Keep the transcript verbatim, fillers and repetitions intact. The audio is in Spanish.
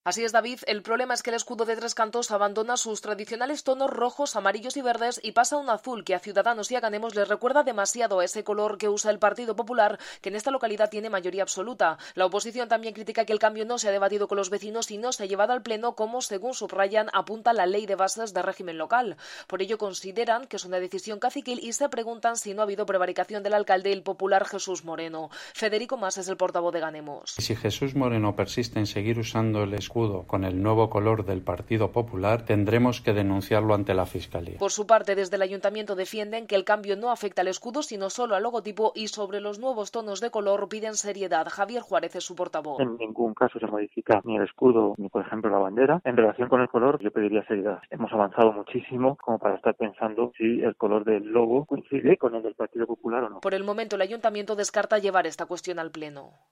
Así es, David. El problema es que el escudo de Tres Cantos abandona sus tradicionales tonos rojos, amarillos y verdes y pasa a un azul que a Ciudadanos y a Ganemos les recuerda demasiado a ese color que usa el Partido Popular, que en esta localidad tiene mayoría absoluta. La oposición también critica que el cambio no se ha debatido con los vecinos y no se ha llevado al Pleno, como, según subrayan, apunta la Ley de Bases de Régimen Local. Por ello consideran que es una decisión caciquil y se preguntan si no ha habido prevaricación del alcalde, el popular Jesús Moreno. Federico Mas es el portavoz de Ganemos. Si Jesús Moreno persiste en seguir usando el escudo con el nuevo color del Partido Popular, tendremos que denunciarlo ante la Fiscalía. Por su parte, desde el Ayuntamiento defienden que el cambio no afecta al escudo, sino solo al logotipo, y sobre los nuevos tonos de color piden seriedad. Javier Juárez es su portavoz. En ningún caso se modifica ni el escudo ni, por ejemplo, la bandera. En relación con el color, yo pediría seriedad. Hemos avanzado muchísimo como para estar pensando si el color del logo coincide con el del Partido Popular o no. Por el momento, el Ayuntamiento descarta llevar esta cuestión al Pleno.